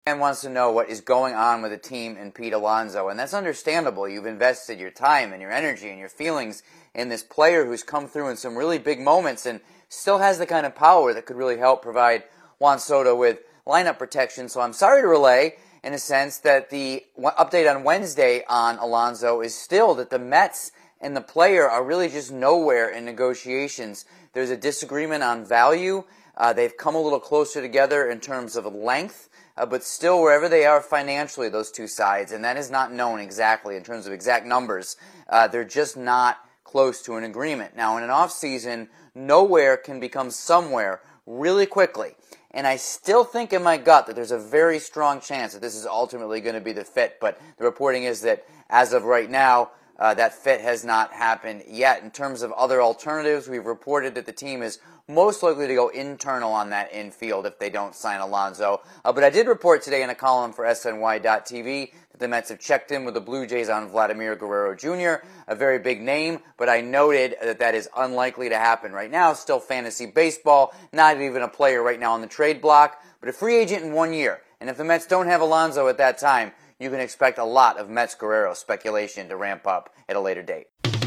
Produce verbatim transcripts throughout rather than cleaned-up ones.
And wants to know what is going on with the team and Pete Alonso, and that's understandable. You've invested your time and your energy and your feelings in this player who's come through in some really big moments and still has the kind of power that could really help provide Juan Soto with lineup protection. So I'm sorry to relay, in a sense, that the update on Wednesday on Alonso is still that the Mets and the player are really just nowhere in negotiations. There's a disagreement on value. Uh, they've come a little closer together in terms of length. Uh, but still, wherever they are financially, those two sides, and that is not known exactly in terms of exact numbers, uh, they're just not close to an agreement. Now, in an offseason, nowhere can become somewhere really quickly. And I still think in my gut that there's a very strong chance that this is ultimately going to be the fit. But the reporting is that as of right now, uh, that fit has not happened yet. In terms of other alternatives, we've reported that the team is most likely to go internal on that infield if they don't sign Alonso. Uh, but I did report today in a column for S N Y dot T V that the Mets have checked in with the Blue Jays on Vladimir Guerrero Junior, a very big name, but I noted that that is unlikely to happen right now. Still fantasy baseball, not even a player right now on the trade block, but a free agent in one year. And if the Mets don't have Alonso at that time, you can expect a lot of Mets-Guerrero speculation to ramp up at a later date.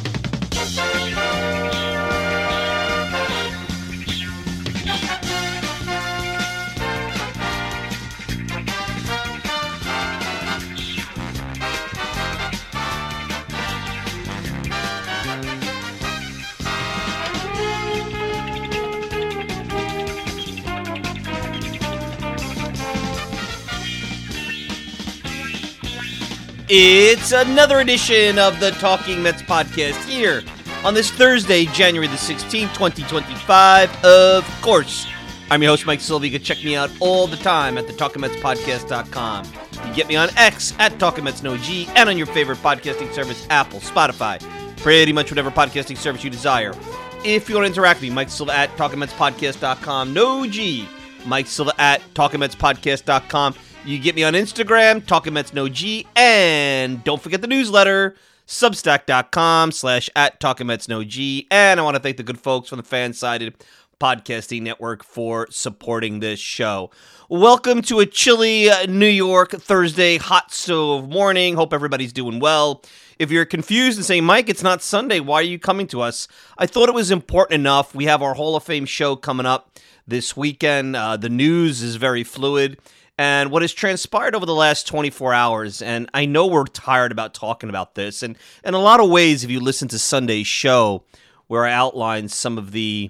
It's another edition of the Talking Mets podcast here on this Thursday, January the sixteenth, twenty twenty-five. Of course, I'm your host, Mike Silva. You can check me out all the time at the talking mets podcast dot com. You can get me on X at Talking Mets No G and on your favorite podcasting service, Apple, Spotify, pretty much whatever podcasting service you desire. If you want to interact with me, Mike Silva at talking mets podcast dot com. No G. Mike Silva at talking mets podcast dot com. You get me on Instagram, Talking Mets No G, and don't forget the newsletter, substack.com slash at Talking Mets No G. And I want to thank the good folks from the Fansided Podcasting Network for supporting this show. Welcome to a chilly New York Thursday hot stove morning. Hope everybody's doing well. If you're confused and saying, Mike, it's not Sunday, why are you coming to us? I thought it was important enough. We have our Hall of Fame show coming up this weekend. Uh, the news is very fluid. And what has transpired over the last twenty-four hours, and I know we're tired about talking about this, and in a lot of ways, if you listen to Sunday's show, where I outlined some of the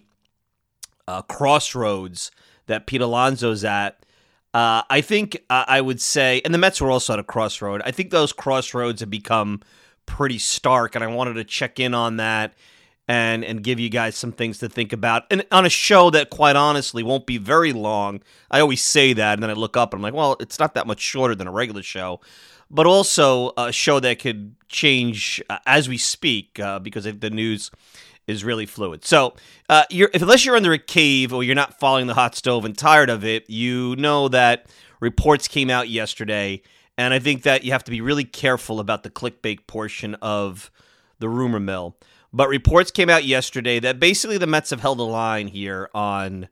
uh, crossroads that Pete Alonso's at, uh, I think uh, I would say, and the Mets were also at a crossroad, I think those crossroads have become pretty stark, and I wanted to check in on that and and give you guys some things to think about. And on a show that, quite honestly, won't be very long. I always say that, and then I look up, and I'm like, well, it's not that much shorter than a regular show. But also a show that could change uh, as we speak, uh, because the news is really fluid. So uh, you're, if, unless you're under a cave or you're not following the hot stove and tired of it, you know that reports came out yesterday, and I think that you have to be really careful about the clickbait portion of the rumor mill. But reports came out yesterday that basically the Mets have held a line here on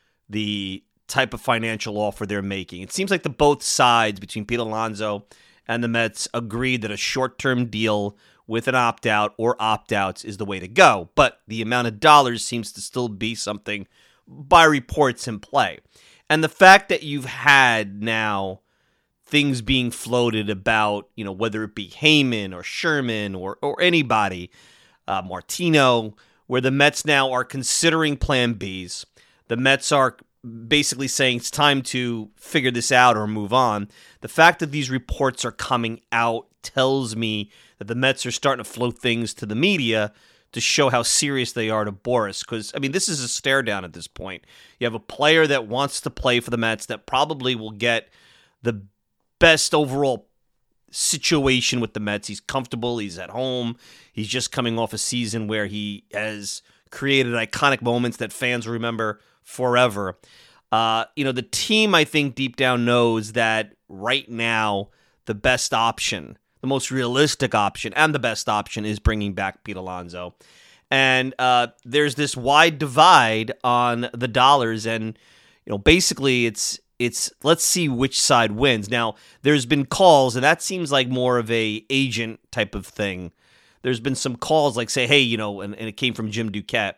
the type of financial offer they're making. It seems like the both sides between Pete Alonso and the Mets agreed that a short-term deal with an opt-out or opt-outs is the way to go. But the amount of dollars seems to still be something by reports in play. And the fact that you've had now things being floated about, you know, whether it be Heyman or Sherman or or anybody, Uh, Martino, where the Mets now are considering Plan Bs. The Mets are basically saying it's time to figure this out or move on. The fact that these reports are coming out tells me that the Mets are starting to float things to the media to show how serious they are to Boras. Because, I mean, this is a stare down at this point. You have a player that wants to play for the Mets that probably will get the best overall situation with the Mets. He's comfortable. He's at home. He's just coming off a season where he has created iconic moments that fans remember forever. Uh, you know, the team, I think, deep down knows that right now the best option, the most realistic option, and the best option is bringing back Pete Alonso. And uh, there's this wide divide on the dollars, and you know, basically, it's it's let's see which side wins. Now, there's been calls, and that seems like more of a agent type of thing. There's been some calls like say, hey, you know, and, and it came from Jim Duquette,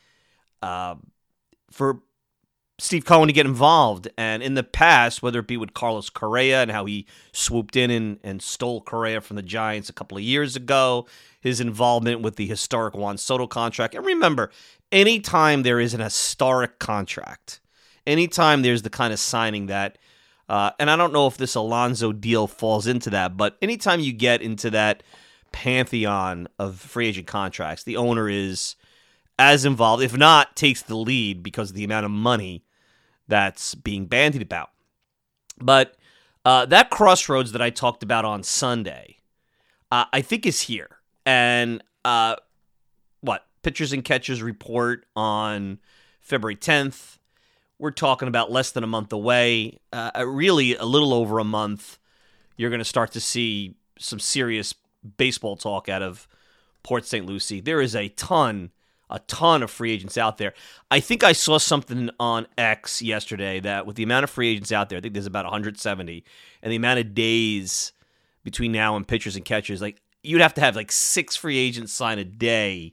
uh, for Steve Cohen to get involved. And in the past, whether it be with Carlos Correa and how he swooped in and, and stole Correa from the Giants a couple of years ago, his involvement with the historic Juan Soto contract. And remember, anytime there is an historic contract, anytime there's the kind of signing that, uh, and I don't know if this Alonso deal falls into that, but anytime you get into that pantheon of free agent contracts, the owner is as involved, if not takes the lead because of the amount of money that's being bandied about. But uh, that crossroads that I talked about on Sunday, uh, I think is here. And uh, what? Pitchers and catchers report on February tenth. We're talking about less than a month away. Uh, really, a little over a month, you're going to start to see some serious baseball talk out of Port Saint Lucie. There is a ton, a ton of free agents out there. I think I saw something on X yesterday that with the amount of free agents out there, I think there's about one hundred seventy, and the amount of days between now and pitchers and catchers, like you'd have to have like six free agents sign a day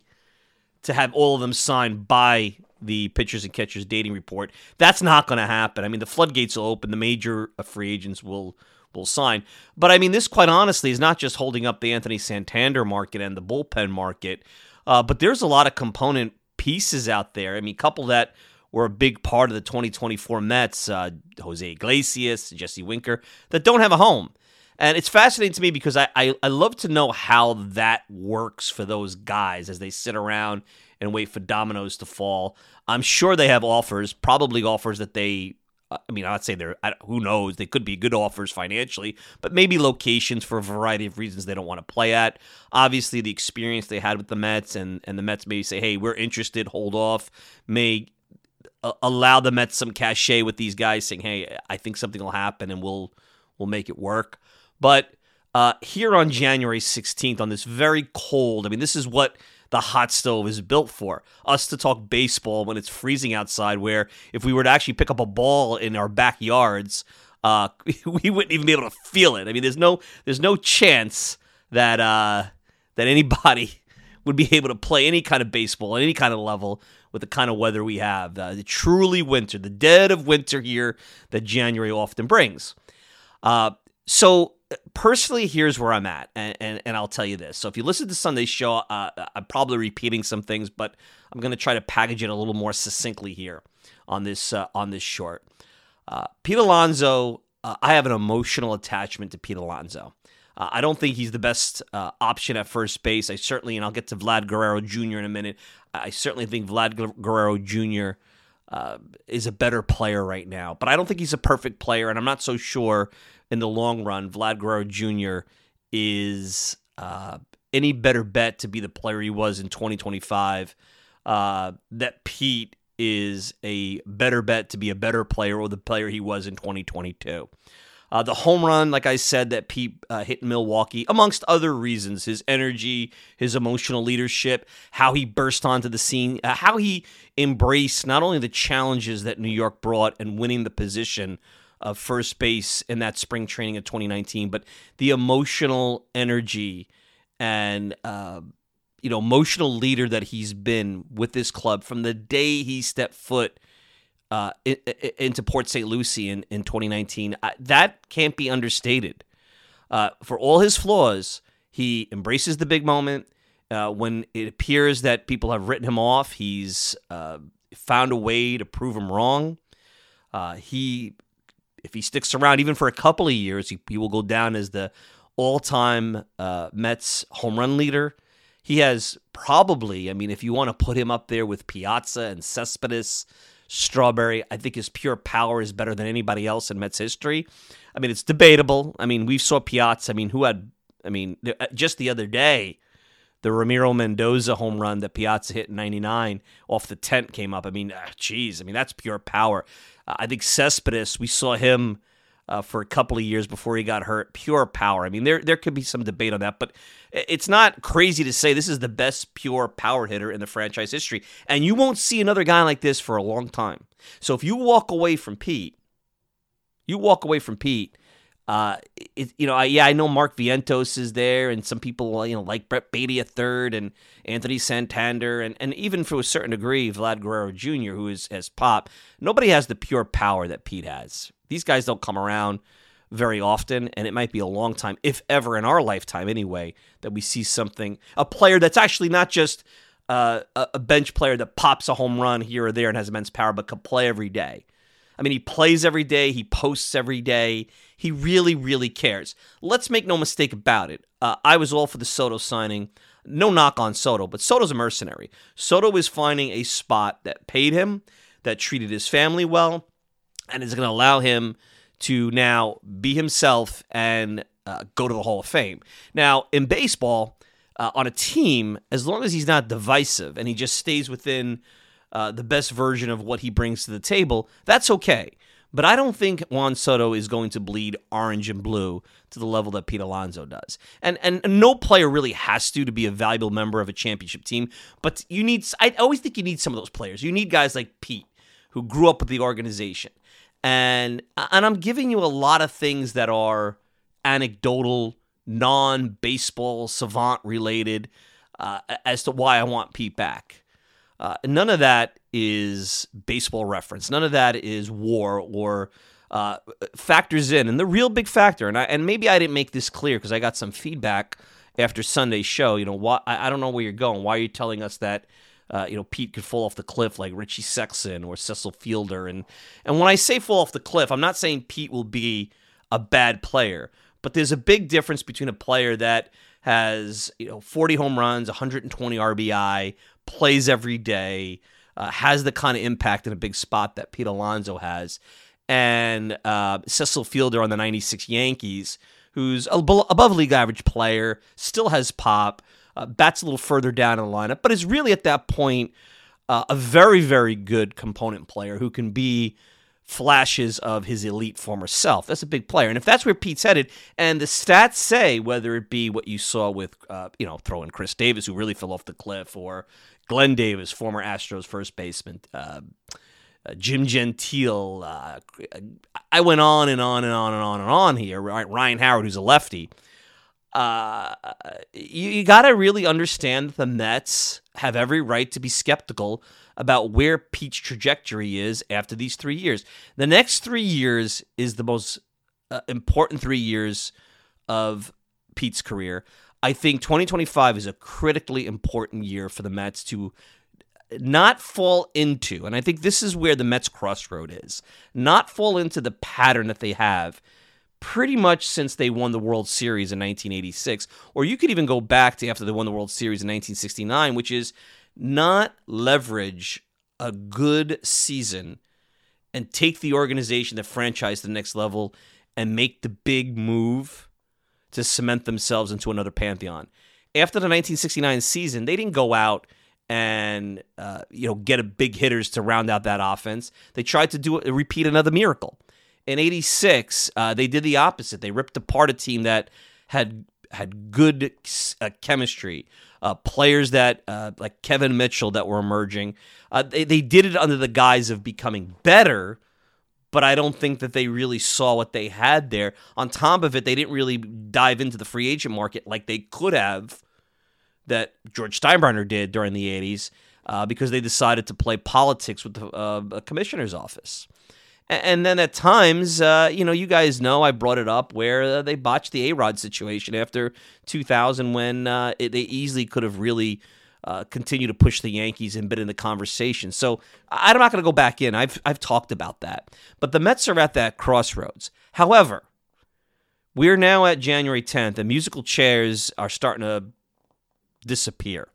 to have all of them signed by the pitchers and catchers dating report. That's not going to happen. I mean, the floodgates will open. The major free agents will will sign. But I mean, this quite honestly is not just holding up the Anthony Santander market and the bullpen market, uh, but there's a lot of component pieces out there. I mean, a couple that were a big part of the twenty twenty-four Mets, uh, Jose Iglesias, Jesse Winker, that don't have a home. And it's fascinating to me because I, I, I love to know how that works for those guys as they sit around and wait for dominoes to fall. I'm sure they have offers, probably offers that they, I mean, I'd say they're, who knows, they could be good offers financially, but maybe locations for a variety of reasons they don't want to play at. Obviously, the experience they had with the Mets and, and the Mets maybe say, hey, we're interested, hold off, may uh, allow the Mets some cachet with these guys saying, hey, I think something will happen and we'll we'll make it work. But uh, here on January sixteenth, on this very cold, I mean, this is what the hot stove is built for, us to talk baseball when it's freezing outside, where if we were to actually pick up a ball in our backyards, uh, we wouldn't even be able to feel it. I mean, there's no there's no chance that uh, that anybody would be able to play any kind of baseball at any kind of level with the kind of weather we have. Uh, the truly winter, the dead of winter here that January often brings. Uh, so personally, here's where I'm at, and, and, and I'll tell you this. So if you listen to Sunday's show, uh, I'm probably repeating some things, but I'm going to try to package it a little more succinctly here on this uh, on this short. Uh, Pete Alonso, uh, I have an emotional attachment to Pete Alonso. Uh, I don't think he's the best uh, option at first base. I certainly, and I'll get to Vlad Guerrero Junior in a minute, I certainly think Vlad Guerrero Junior Uh, is a better player right now. But I don't think he's a perfect player, and I'm not so sure in the long run Vlad Guerrero Junior is uh, any better bet to be the player he was in twenty twenty-five, uh, that Pete is a better bet to be a better player or the player he was in twenty twenty-two. Uh, the home run, like I said, that Pete uh, hit in Milwaukee, amongst other reasons, his energy, his emotional leadership, how he burst onto the scene, uh, how he embraced not only the challenges that New York brought and winning the position of first base in that spring training of twenty nineteen, but the emotional energy and uh, you know emotional leader that he's been with this club from the day he stepped foot Uh, into Port Saint Lucie in, in twenty nineteen. Uh, that can't be understated. Uh, for all his flaws, he embraces the big moment. Uh, when it appears that people have written him off, he's uh, found a way to prove him wrong. Uh, he, if he sticks around even for a couple of years, he, he will go down as the all-time uh, Mets home run leader. He has probably, I mean, if you want to put him up there with Piazza and Cespedes, Strawberry, I think his pure power is better than anybody else in Mets history. I mean, it's debatable. I mean, we saw Piazza. I mean, who had, I mean, just the other day, the Ramiro Mendoza home run that Piazza hit in ninety-nine off the tent came up. I mean, geez, I mean, that's pure power. Uh, I think Cespedes, we saw him uh, for a couple of years before he got hurt. Pure power. I mean, there there could be some debate on that, but it's not crazy to say this is the best pure power hitter in the franchise history. And you won't see another guy like this for a long time. So if you walk away from Pete, You walk away from Pete. Uh, it, you know, I, yeah, I know Mark Vientos is there, and some people, you know, like Brett Beatty a third, and Anthony Santander, and, and even to a certain degree, Vlad Guerrero Junior, who is as Pop. Nobody has the pure power that Pete has. These guys don't come around very often, and it might be a long time, if ever in our lifetime anyway, that we see something, a player that's actually not just uh, a bench player that pops a home run here or there and has immense power, but can play every day. I mean, he plays every day. He posts every day. He really, really cares. Let's make no mistake about it. Uh, I was all for the Soto signing. No knock on Soto, but Soto's a mercenary. Soto is finding a spot that paid him, that treated his family well, and is going to allow him to now be himself and uh, go to the Hall of Fame. Now, in baseball, uh, on a team, as long as he's not divisive and he just stays within Uh, the best version of what he brings to the table, that's okay. But I don't think Juan Soto is going to bleed orange and blue to the level that Pete Alonso does. And and no player really has to to be a valuable member of a championship team. But you need, I always think you need some of those players. You need guys like Pete, who grew up with the organization. And, and I'm giving you a lot of things that are anecdotal, non-baseball, savant-related uh, as to why I want Pete back. Uh, none of that is baseball reference. None of that is war or uh, factors in. And the real big factor, and I, and maybe I didn't make this clear because I got some feedback after Sunday's show. You know, why, I, I don't know where you're going. Why are you telling us that uh, you know Pete could fall off the cliff like Richie Sexson or Cecil Fielder? And and when I say fall off the cliff, I'm not saying Pete will be a bad player, but there's a big difference between a player that has you know forty home runs, one hundred twenty R B I, plays every day, uh, has the kind of impact in a big spot that Pete Alonso has, and uh, Cecil Fielder on the ninety-six Yankees, who's a above league average player, still has pop, uh, bats a little further down in the lineup, but is really at that point uh, a very, very good component player who can be flashes of his elite former self. That's a big player. And if that's where Pete's headed, and the stats say, whether it be what you saw with, uh, you know, throw in Chris Davis, who really fell off the cliff, or Glenn Davis, former Astros first baseman, uh, uh, Jim Gentile. Uh, I went on and on and on and on and on here. Right? Ryan Howard, who's a lefty. Uh, you, you got to really understand that the Mets have every right to be skeptical about where Pete's trajectory is after these three years. The next three years is the most uh, important three years of Pete's career. I think twenty twenty-five is a critically important year for the Mets to not fall into, and I think this is where the Mets crossroad is, not fall into the pattern that they have pretty much since they won the World Series in nineteen eighty-six, or you could even go back to after they won the World Series in nineteen sixty-nine, which is not leverage a good season and take the organization, the franchise to the next level and make the big move to cement themselves into another pantheon. After the nineteen sixty-nine season, they didn't go out and uh, you know get a big hitters to round out that offense. They tried to do repeat another miracle. In eighty-six, uh, they did the opposite. They ripped apart a team that had had good uh, chemistry, uh, players that uh, like Kevin Mitchell that were emerging. Uh, they they did it under the guise of becoming better, but I don't think that they really saw what they had there. On top of it, they didn't really dive into the free agent market like they could have, that George Steinbrenner did during the eighties, uh, because they decided to play politics with the uh, commissioner's office. And then at times, uh, you know, you guys know I brought it up where uh, they botched the A-Rod situation after two thousand when uh, it, they easily could have really uh, continued to push the Yankees and been in the conversation. So I'm not going to go back in. I've I've talked about that. But the Mets are at that crossroads. However, we're now at January tenth, and musical chairs are starting to disappear.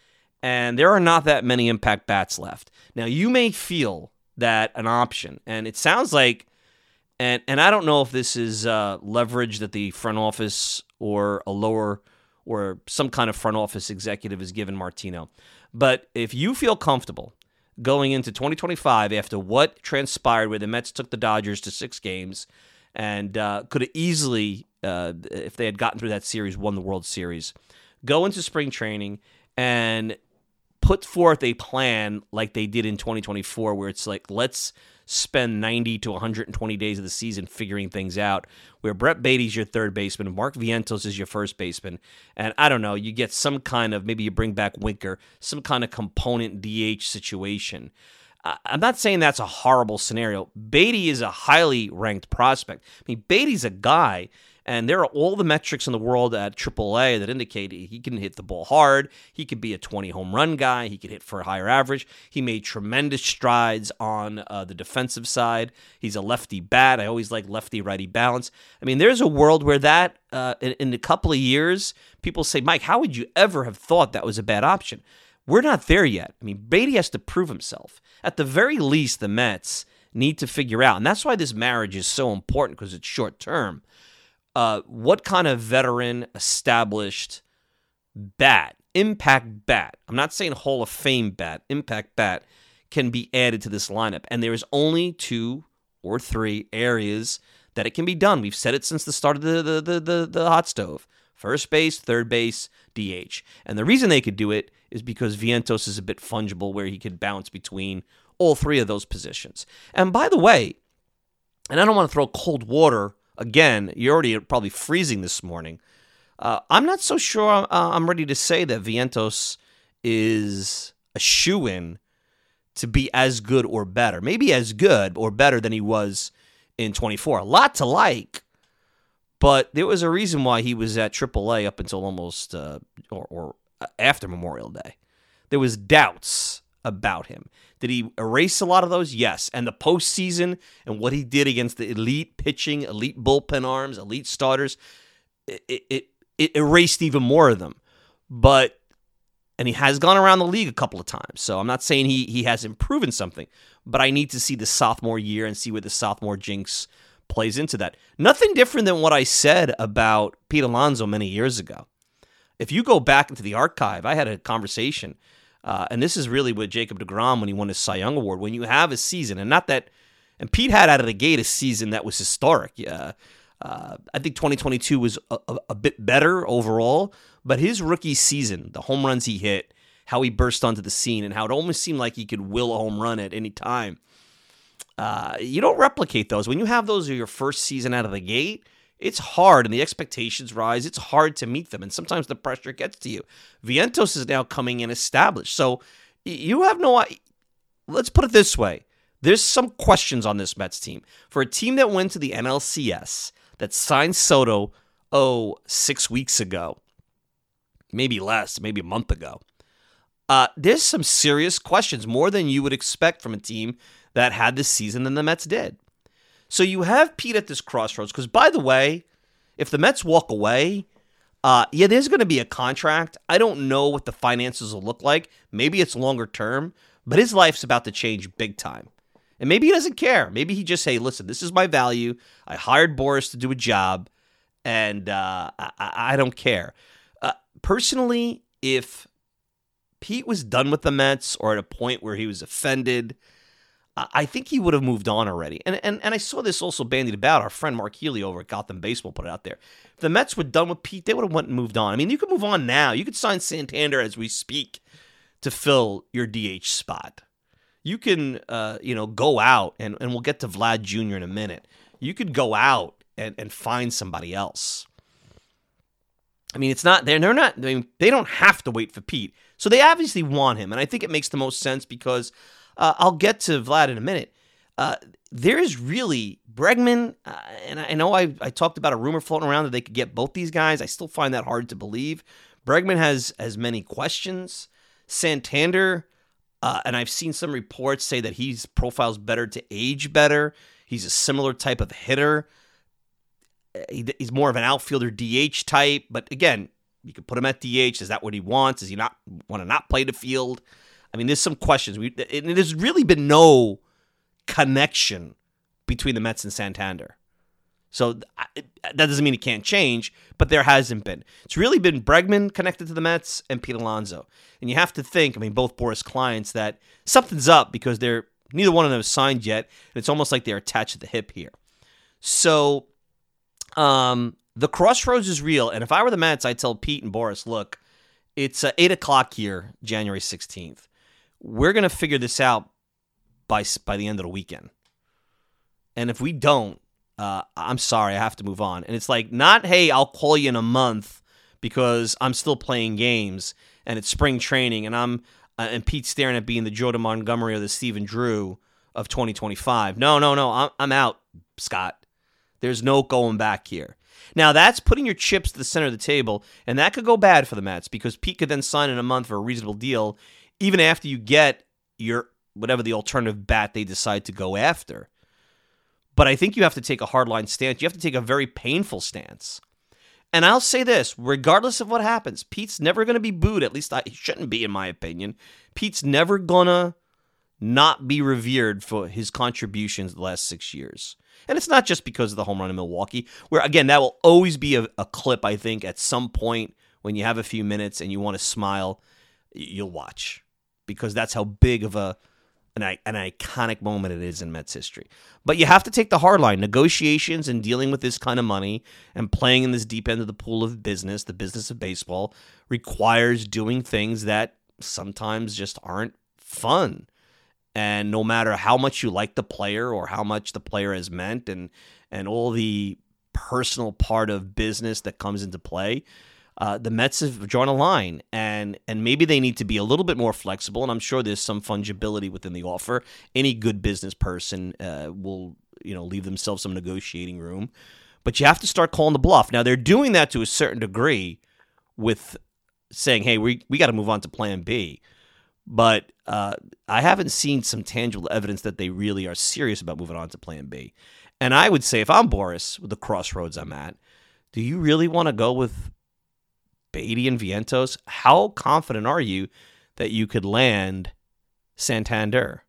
And there are not that many impact bats left. Now, you may feel that an option, and it sounds like, and and I don't know if this is uh, leverage that the front office or a lower or some kind of front office executive has given Martino, but if you feel comfortable going into twenty twenty-five after what transpired where the Mets took the Dodgers to six games and uh, could have easily, uh, if they had gotten through that series, won the World Series, go into spring training and put forth a plan like they did in twenty twenty-four, where it's like, let's spend ninety to one hundred twenty days of the season figuring things out, where Brett Baty's your third baseman, Mark Vientos is your first baseman, and I don't know, you get some kind of, maybe you bring back Winker, some kind of component D H situation. Uh, I'm not saying that's a horrible scenario. Baty is a highly ranked prospect. I mean, Baty's a guy, and there are all the metrics in the world at triple A that indicate he can hit the ball hard. He could be a twenty home run guy. He could hit for a higher average. He made tremendous strides on uh, the defensive side. He's a lefty bat. I always like lefty-righty balance. I mean, there's a world where that, uh, in, in a couple of years, people say, Mike, how would you ever have thought that was a bad option? We're not there yet. I mean, Baty has to prove himself. At the very least, the Mets need to figure out, and that's why this marriage is so important, because it's short-term, uh, what kind of veteran, established bat, impact bat, I'm not saying Hall of Fame bat, impact bat, can be added to this lineup. And there is only two or three areas that it can be done. We've said it since the start of the, the, the, the, the hot stove. First base, third base, D H. And the reason they could do it is because Vientos is a bit fungible, where he could bounce between all three of those positions. And by the way, and I don't want to throw cold water, again, you're already probably freezing this morning. Uh, I'm not so sure uh, I'm ready to say that Vientos is a shoo-in to be as good or better. Maybe as good or better than he was in twenty-four. A lot to like. But there was a reason why he was at triple A up until almost, uh, or, or after Memorial Day. There was doubts about him. Did he erase a lot of those? Yes. And the postseason and what he did against the elite pitching, elite bullpen arms, elite starters, it, it, it erased even more of them. But, and he has gone around the league a couple of times. So I'm not saying he, he hasn't proven something, but I need to see the sophomore year and see where the sophomore jinx plays into that. Nothing different than what I said about Pete Alonso many years ago. If you go back into the archive, I had a conversation, uh, and this is really with Jacob deGrom when he won his Cy Young Award. When you have a season, and not that, and Pete had out of the gate a season that was historic. Yeah, uh, I think twenty twenty-two was a, a, a bit better overall, but his rookie season, the home runs he hit, how he burst onto the scene, and how it almost seemed like he could will a home run at any time. Uh, you don't replicate those. When you have those your first season out of the gate, it's hard, and the expectations rise. It's hard to meet them, and sometimes the pressure gets to you. Vientos is now coming in established, so you have no... Let's put it this way. There's some questions on this Mets team. For a team that went to the N L C S, that signed Soto, oh, six weeks ago, maybe less, maybe a month ago, uh, there's some serious questions, more than you would expect from a team that had this season than the Mets did. So you have Pete at this crossroads, because, by the way, if the Mets walk away, uh, yeah, there's going to be a contract. I don't know what the finances will look like. Maybe it's longer term, but his life's about to change big time. And maybe he doesn't care. Maybe he just, hey, listen, this is my value. I hired Boris to do a job, and uh, I, I don't care. Uh, personally, if Pete was done with the Mets or at a point where he was offended, I think he would have moved on already. And, and and I saw this also bandied about. Our friend Mark Healy over at Gotham Baseball put it out there. If the Mets were done with Pete, they would have went and moved on. I mean, you could move on now. You could sign Santander as we speak to fill your D H spot. You can, uh, you know, go out, and, and we'll get to Vlad Junior in a minute. You could go out and, and find somebody else. I mean, it's not, they're, they're not, I mean, they don't have to wait for Pete. So they obviously want him, and I think it makes the most sense because Uh, I'll get to Vlad in a minute. Uh, there is really Bregman, uh, and I know I, I talked about a rumor floating around that they could get both these guys. I still find that hard to believe. Bregman has as many questions. Santander, uh, and I've seen some reports say that his profile's better to age better. He's a similar type of hitter. He, he's more of an outfielder D H type, but again, you could put him at D H. Is that what he wants? Does he not want to not play the field? I mean, there's some questions. We, it, there's really been no connection between the Mets and Santander. So it, that doesn't mean it can't change, but there hasn't been. It's really been Bregman connected to the Mets and Pete Alonso. And you have to think, I mean, both Boris clients, that something's up because they're neither one of them is signed yet. And it's almost like they're attached to the hip here. So um, the crossroads is real. And if I were the Mets, I'd tell Pete and Boris, look, it's uh, eight o'clock here, January sixteenth. We're going to figure this out by by the end of the weekend. And if we don't, uh, I'm sorry, I have to move on. And it's like, not, hey, I'll call you in a month because I'm still playing games and it's spring training and I'm uh, and Pete's staring at being the Jordan Montgomery or the Stephen Drew of twenty twenty-five. No, no, no, I'm, I'm out, Scott. There's no going back here. Now, that's putting your chips to the center of the table, and that could go bad for the Mets because Pete could then sign in a month for a reasonable deal, even after you get your whatever the alternative bat they decide to go after. But I think you have to take a hardline stance. You have to take a very painful stance. And I'll say this, regardless of what happens, Pete's never going to be booed. At least I, he shouldn't be, in my opinion. Pete's never going to not be revered for his contributions the last six years. And it's not just because of the home run in Milwaukee, where, again, that will always be a, a clip, I think, at some point when you have a few minutes and you want to smile, you'll watch. Because that's how big of a An, an iconic moment it is in Mets history. But you have to take the hard line. Negotiations and dealing with this kind of money and playing in this deep end of the pool of business, the business of baseball, requires doing things that sometimes just aren't fun. And no matter how much you like the player or how much the player has meant and, and all the personal part of business that comes into play, Uh, the Mets have drawn a line, and and maybe they need to be a little bit more flexible, and I'm sure there's some fungibility within the offer. Any good business person uh, will, you know, leave themselves some negotiating room, but you have to start calling the bluff. Now, they're doing that to a certain degree with saying, hey, we, we got to move on to plan B, but uh, I haven't seen some tangible evidence that they really are serious about moving on to plan B. And I would say, if I'm Boris, with the crossroads I'm at, do you really want to go with Beatty and Vientos? How confident are you that you could land Santander?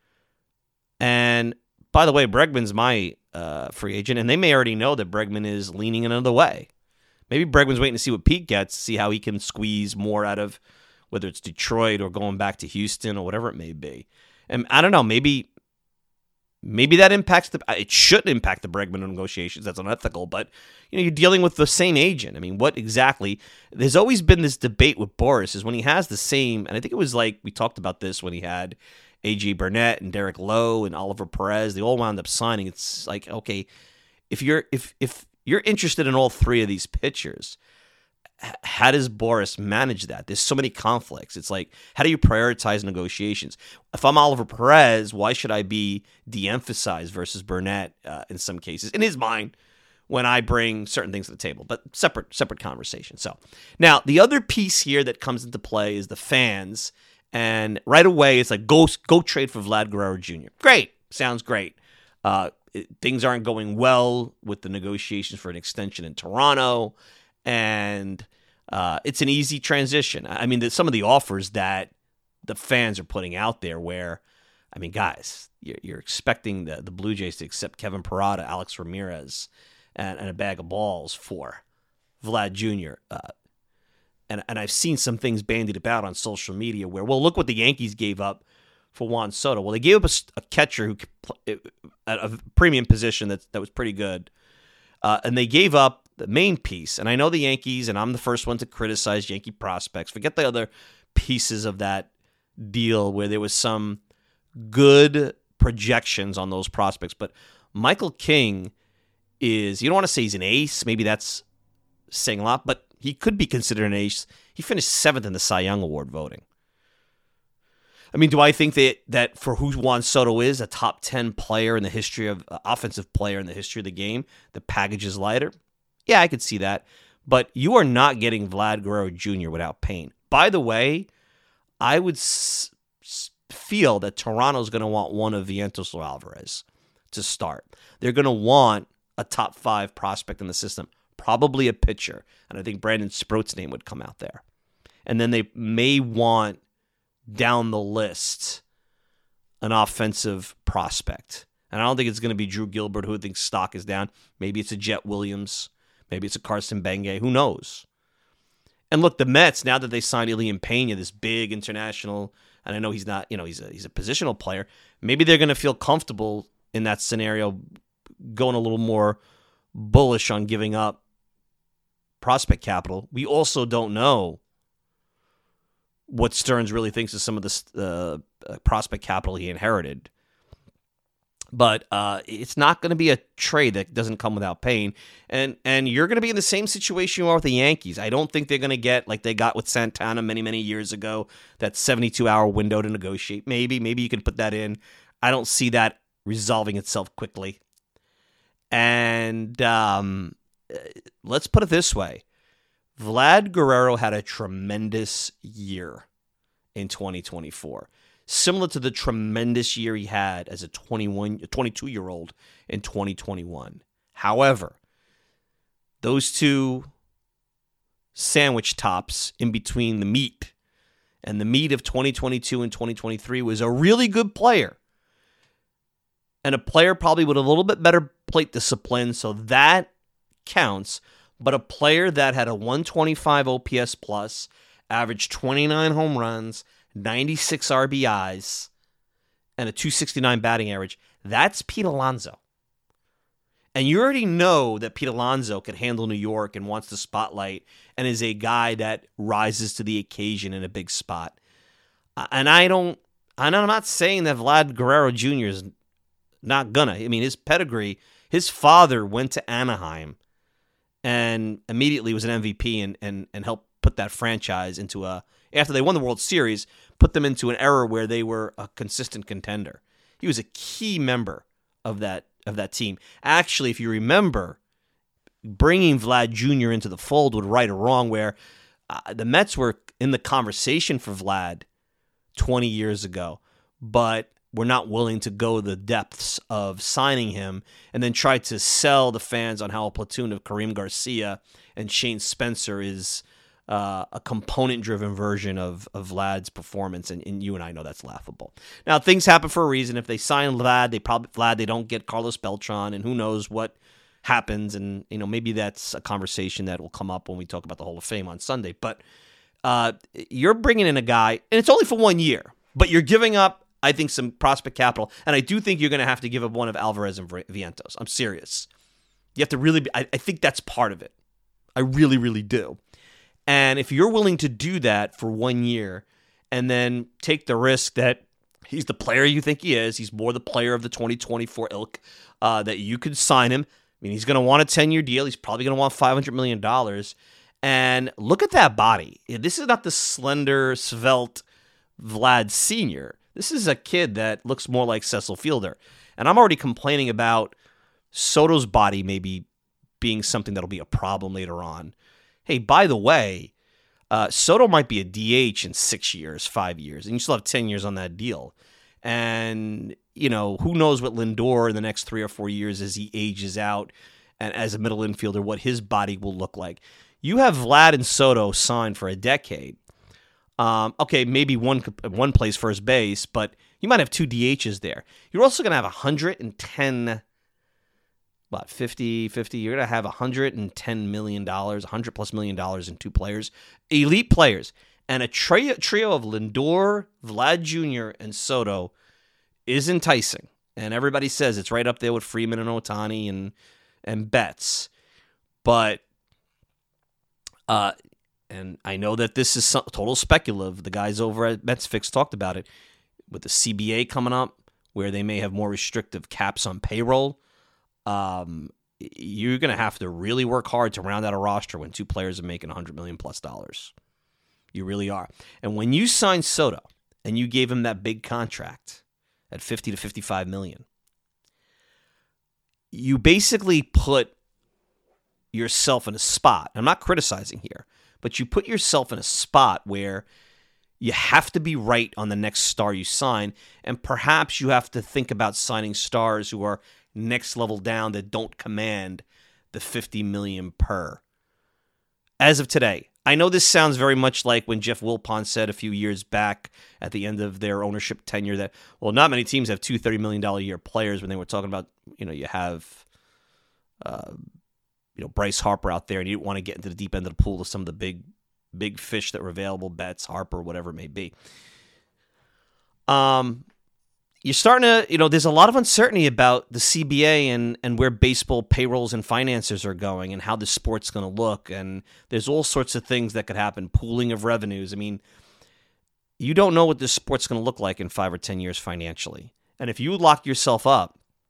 And by the way, Bregman's my uh, free agent, and they may already know that Bregman is leaning another way. Maybe Bregman's waiting to see what Pete gets, see how he can squeeze more out of whether it's Detroit or going back to Houston or whatever it may be. And I don't know, maybe maybe that impacts the. It shouldn't impact the Bregman negotiations. That's unethical, but you know, you're dealing with the same agent. I mean, what exactly? There's always been this debate with Boris is when he has the same, and I think it was like we talked about this when he had A J Burnett and Derek Lowe and Oliver Perez. They all wound up signing. It's like, okay, if you're if if you're interested in all three of these pitchers, how does Boris manage that? There's so many conflicts. It's like, how do you prioritize negotiations? If I'm Oliver Perez, why should I be de-emphasized versus Burnett uh, in some cases, in his mind, when I bring certain things to the table? But separate separate conversation. So now the other piece here that comes into play is the fans. And right away, it's like, go, go trade for Vlad Guerrero Junior Great. Sounds great. Uh, it, things aren't going well with the negotiations for an extension in Toronto. And uh, it's an easy transition. I mean, there's some of the offers that the fans are putting out there where, I mean, guys, you're, you're expecting the, the Blue Jays to accept Kevin Parada, Alex Ramirez, and, and a bag of balls for Vlad Junior Uh, and, and I've seen some things bandied about on social media where, well, look what the Yankees gave up for Juan Soto. Well, they gave up a, a catcher who at a premium position that, that was pretty good. Uh, and they gave up the main piece. And I know the Yankees, and I'm the first one to criticize Yankee prospects. Forget the other pieces of that deal where there was some good projections on those prospects. But Michael King is, you don't want to say he's an ace. Maybe that's saying a lot, but he could be considered an ace. He finished seventh in the Cy Young Award voting. I mean, do I think that, that for who Juan Soto is, a top ten player in the history of, uh, offensive player in the history of the game, the package is lighter? Yeah, I could see that. But you are not getting Vlad Guerrero Junior without pain. By the way, I would s- s- feel that Toronto's going to want one of Vientos or Alvarez to start. They're going to want a top five prospect in the system, probably a pitcher. And I think Brandon Sproat's name would come out there. And then they may want down the list an offensive prospect. And I don't think it's going to be Drew Gilbert, who thinks stock is down. Maybe it's a Jet Williams. Maybe it's a Carson Bengay. Who knows? And look, the Mets, now that they signed Ilian Pena, this big international, and I know he's not, you know, he's a, he's a positional player, maybe they're going to feel comfortable in that scenario, going a little more bullish on giving up prospect capital. We also don't know what Stearns really thinks of some of the uh, prospect capital he inherited. But uh, it's not going to be a trade that doesn't come without pain. And and you're going to be in the same situation you are with the Yankees. I don't think they're going to get, like they got with Santana many, many years ago, that seventy-two hour window to negotiate. Maybe, maybe you can put that in. I don't see that resolving itself quickly. And um, let's put it this way. Vlad Guerrero had a tremendous year in twenty twenty-four. Similar to the tremendous year he had as a twenty-one, twenty-two-year-old in twenty twenty-one. However, those two sandwich tops in between the meat and the meat of twenty twenty-two and twenty twenty-three was a really good player. And a player probably with a little bit better plate discipline, so that counts. But a player that had a one twenty-five O P S plus, averaged twenty-nine home runs, ninety-six R B Is, and a two sixty-nine batting average. That's Pete Alonso. And you already know that Pete Alonso can handle New York and wants the spotlight and is a guy that rises to the occasion in a big spot. And I don't, and I'm not saying that Vlad Guerrero Junior is not gonna. I mean, his pedigree, his father went to Anaheim and immediately was an M V P and, and, and helped put that franchise into a, after they won the World Series, put them into an era where they were a consistent contender. He was a key member of that of that team. Actually, if you remember, bringing Vlad Junior into the fold would right or wrong, where uh, the Mets were in the conversation for Vlad twenty years ago, but were not willing to go the depths of signing him and then try to sell the fans on how a platoon of Kareem Garcia and Shane Spencer is Uh, a component-driven version of, of Vlad's performance, and, and you and I know that's laughable. Now, things happen for a reason. If they sign Vlad, they probably Vlad they don't get Carlos Beltran, and who knows what happens. And you know, maybe that's a conversation that will come up when we talk about the Hall of Fame on Sunday. But uh, you're bringing in a guy, and it's only for one year, but you're giving up, I think, some prospect capital, and I do think you're going to have to give up one of Alvarez and Vientos. I'm serious. You have to really be. I, I think that's part of it. I really, really do. And if you're willing to do that for one year and then take the risk that he's the player you think he is, he's more the player of the twenty twenty-four ilk, uh, that you could sign him. I mean, he's going to want a ten-year deal. He's probably going to want five hundred million dollars. And look at that body. This is not the slender, svelte Vlad Senior This is a kid that looks more like Cecil Fielder. And I'm already complaining about Soto's body maybe being something that'll be a problem later on. Hey, by the way, uh, Soto might be a D H in six years, five years, and you still have ten years on that deal. And, you know, who knows what Lindor in the next three or four years as he ages out and as a middle infielder, what his body will look like. You have Vlad and Soto signed for a decade. Um, okay, maybe one one plays first base, but you might have two D Hs there. You're also going to have one hundred ten What, fifty, fifty, you're going to have one hundred ten million dollars, one hundred plus million dollars in two players, elite players. And a trio, trio of Lindor, Vlad Junior, and Soto is enticing. And everybody says it's right up there with Freeman and Ohtani and, and Betts. But, uh, and I know that this is some, total speculative. The guys over at MetsFix talked about it. With the C B A coming up, where they may have more restrictive caps on payroll, Um, you're going to have to really work hard to round out a roster when two players are making one hundred million dollars plus dollars. You really are. And when you signed Soto and you gave him that big contract at fifty to fifty-five million, you basically put yourself in a spot. I'm not criticizing here, but you put yourself in a spot where you have to be right on the next star you sign, and perhaps you have to think about signing stars who are next level down that don't command the fifty million per. As of today, I know this sounds very much like when Jeff Wilpon said a few years back at the end of their ownership tenure that, well, not many teams have two thirty million dollars a year players, when they were talking about, you know, you have, uh, you know, Bryce Harper out there, and you didn't want to get into the deep end of the pool of some of the big, big fish that were available, Betts, Harper, whatever it may be. Um, You're starting to, you know, there's a lot of uncertainty about the C B A and, and where baseball payrolls and finances are going and how the sport's going to look. And there's all sorts of things that could happen, pooling of revenues. I mean, you don't know what this sport's going to look like in five or ten years financially. And if you lock yourself up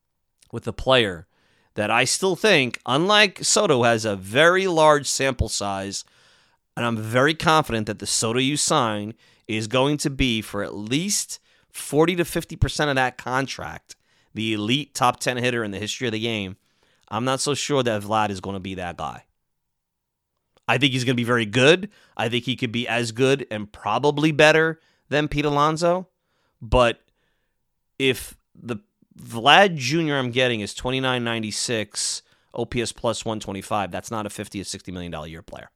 with a player that I still think, unlike Soto, has a very large sample size, and I'm very confident that the Soto you sign is going to be, for at least forty to fifty percent of that contract, the elite top ten hitter in the history of the game. I'm not so sure that Vlad is going to be that guy. I think he's going to be very good. I think he could be as good and probably better than Pete Alonso. But if the Vlad Junior I'm getting is twenty-nine ninety-six, O P S plus one twenty-five, that's not a fifty or sixty million dollars a year player.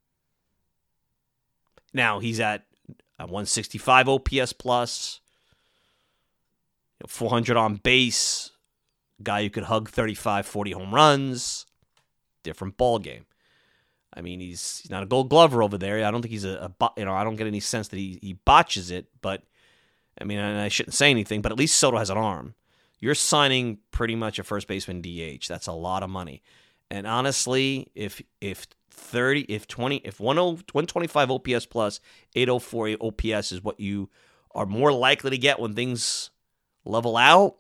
Now, he's at a one sixty-five O P S plus, you know, four hundred on base, guy who could hug thirty-five, forty home runs, different ball game. I mean, he's, he's not a Gold Glover over there. I don't think he's a, a you know, I don't get any sense that he, he botches it, but I mean, and I shouldn't say anything, but at least Soto has an arm. You're signing pretty much a first baseman D H. That's a lot of money. And honestly, if if thirty, if twenty, if one twenty-five O P S plus eight oh four O P S is what you are more likely to get when things level out,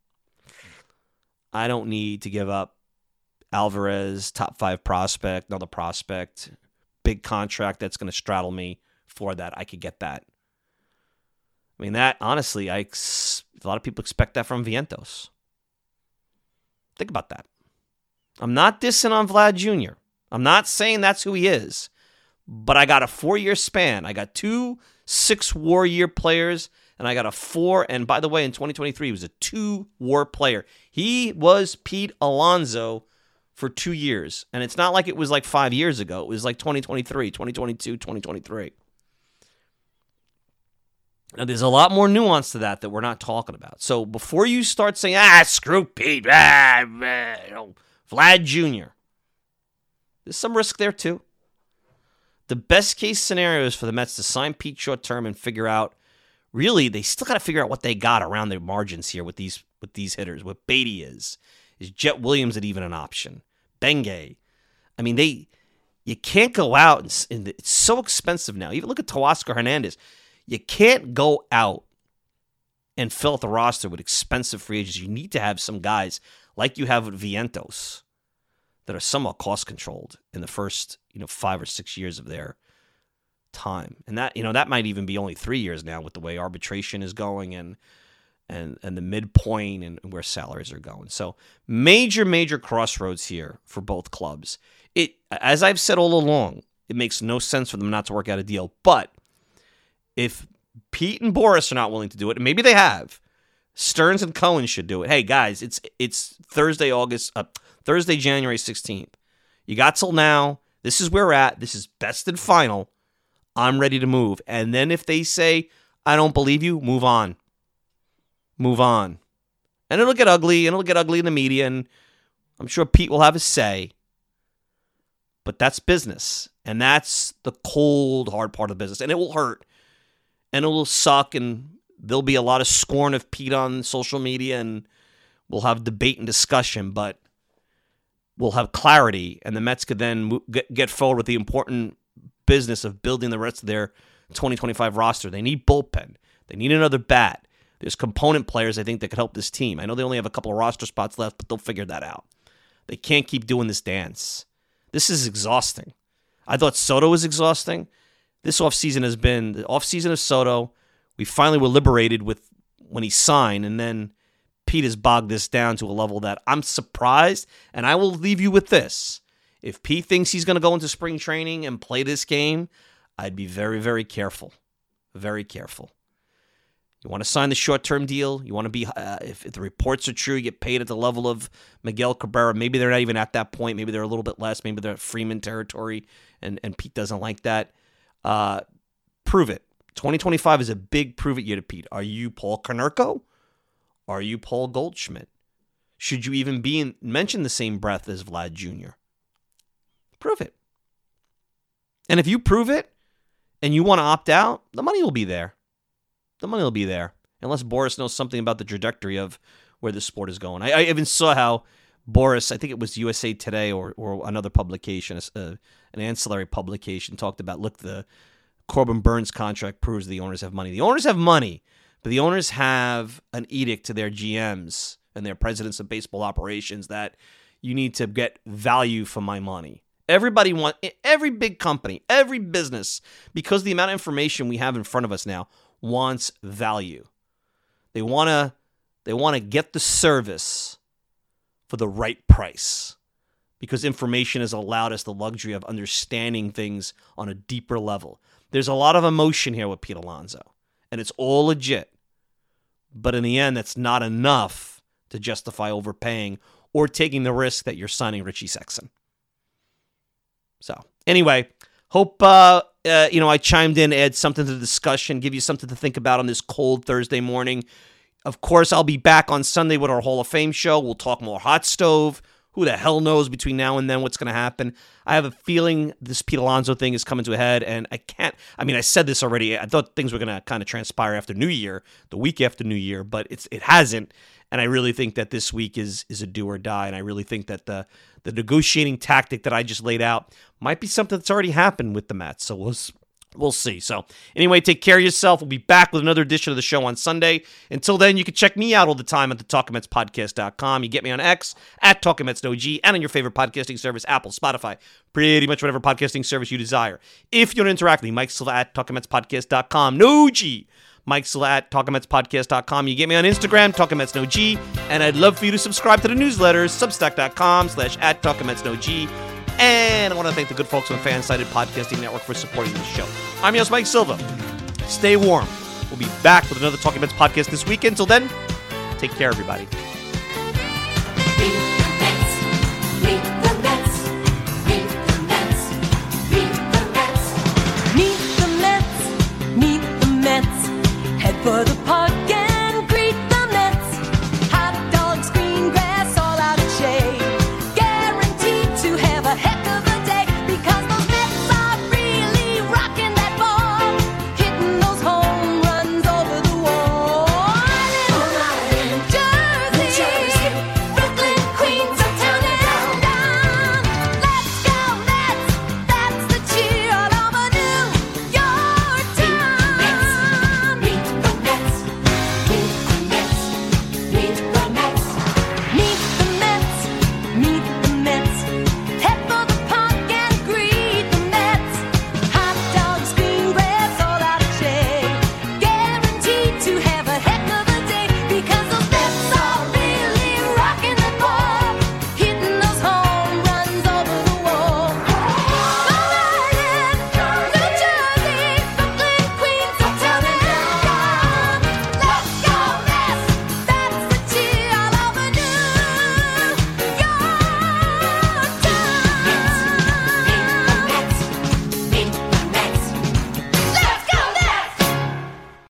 I don't need to give up Alvarez, top five prospect, another prospect, big contract that's going to straddle me for that. I could get that. I mean, that, honestly, I a lot of people expect that from Vientos. Think about that. I'm not dissing on Vlad Junior I'm not saying that's who he is. But I got a four-year span. I got two six-war year players, and I got a four. And by the way, in twenty twenty-three, he was a two-war player. He was Pete Alonso for two years. And it's not like it was like five years ago. It was like twenty twenty-three, twenty twenty-two, twenty twenty-three. Now, there's a lot more nuance to that that we're not talking about. So before you start saying, ah, screw Pete, ah, ah, you know, Vlad Junior, there's some risk there too. The best case scenario is for the Mets to sign Pete short term and figure out, really, they still got to figure out what they got around their margins here with these with these hitters. What Beatty is. Is Jet Williams even an option? Bengay. I mean, they you can't go out, and, and it's so expensive now. Even look at Teoscar Hernandez. You can't go out and fill out the roster with expensive free agents. You need to have some guys like you have with Vientos that are somewhat cost controlled in the first, you know, five or six years of their time. And that, you know, that might even be only three years now with the way arbitration is going and and and the midpoint and where salaries are going. So major, major crossroads here for both clubs. It, as I've said all along, it makes no sense for them not to work out a deal. But if Pete and Boris are not willing to do it, and maybe they have, Stearns and Cohen should do it. Hey guys, it's it's Thursday, August, uh, Thursday, January sixteenth. You got till now. This is where we're at. This is best and final. I'm ready to move. And then if they say, I don't believe you, move on. Move on. And it'll get ugly, and it'll get ugly in the media, and I'm sure Pete will have a say. But that's business. And that's the cold, hard part of the business. And it will hurt. And it will suck, and there'll be a lot of scorn of Pete on social media, and we'll have debate and discussion, but we'll have clarity, and the Mets could then get forward with the important business of building the rest of their twenty twenty-five roster. They need bullpen. They need another bat. There's component players, I think, that could help this team. I know they only have a couple of roster spots left, but they'll figure that out. They can't keep doing this dance. This is exhausting. I thought Soto was exhausting. This offseason has been the offseason of Soto. We finally were liberated with when he signed, and then Pete has bogged this down to a level that I'm surprised, and I will leave you with this. If Pete thinks he's going to go into spring training and play this game, I'd be very, very careful. Very careful. You want to sign the short-term deal. You want to be, uh, if, if the reports are true, you get paid at the level of Miguel Cabrera. Maybe they're not even at that point. Maybe they're a little bit less. Maybe they're at Freeman territory, and, and Pete doesn't like that. Uh, prove it. twenty twenty-five is a big prove it year to Pete. Are you Paul Konerko? Are you Paul Goldschmidt? Should you even be in, mention the same breath as Vlad Junior? Prove it. And if you prove it and you want to opt out, the money will be there. The money will be there. Unless Boris knows something about the trajectory of where the sport is going. I, I even saw how Boris, I think it was U S A Today or or another publication, uh, an ancillary publication, talked about, look, the Corbin Burns contract proves the owners have money. The owners have money, but the owners have an edict to their G Ms and their presidents of baseball operations that you need to get value for my money. Everybody want every big company, every business, because the amount of information we have in front of us now, wants value. They want to they want to get the service for the right price, because information has allowed us the luxury of understanding things on a deeper level. There's a lot of emotion here with Pete Alonso, and it's all legit. But in the end, that's not enough to justify overpaying or taking the risk that you're signing Richie Sexson. So, anyway, hope uh, uh, you know I chimed in, add something to the discussion, give you something to think about on this cold Thursday morning. Of course, I'll be back on Sunday with our Hall of Fame show. We'll talk more hot stove. Who the hell knows between now and then what's going to happen? I have a feeling this Pete Alonso thing is coming to a head, and I can't, I mean, I said this already. I thought things were going to kind of transpire after New Year, the week after New Year, but it's it hasn't. And I really think that this week is is a do or die, and I really think that the the negotiating tactic that I just laid out might be something that's already happened with the Mets. So we'll we'll see. So anyway, take care of yourself. We'll be back with another edition of the show on Sunday. Until then, you can check me out all the time at the talking mets podcast dot com. You get me on X at talking mets no g, and on your favorite podcasting service, Apple, Spotify, pretty much whatever podcasting service you desire. If you want to interact with me, Mike Silva at talking mets podcast dot com. No G. Mike Silva at talking mets podcast dot com. You get me on Instagram, talking mets no g, and I'd love for you to subscribe to the newsletters, substack dot com slash at talking mets no g. And I want to thank the good folks on Fansided Podcasting Network for supporting this show. I'm your host, Mike Silva. Stay warm. We'll be back with another Talking Mets podcast this week. Until then, take care, everybody.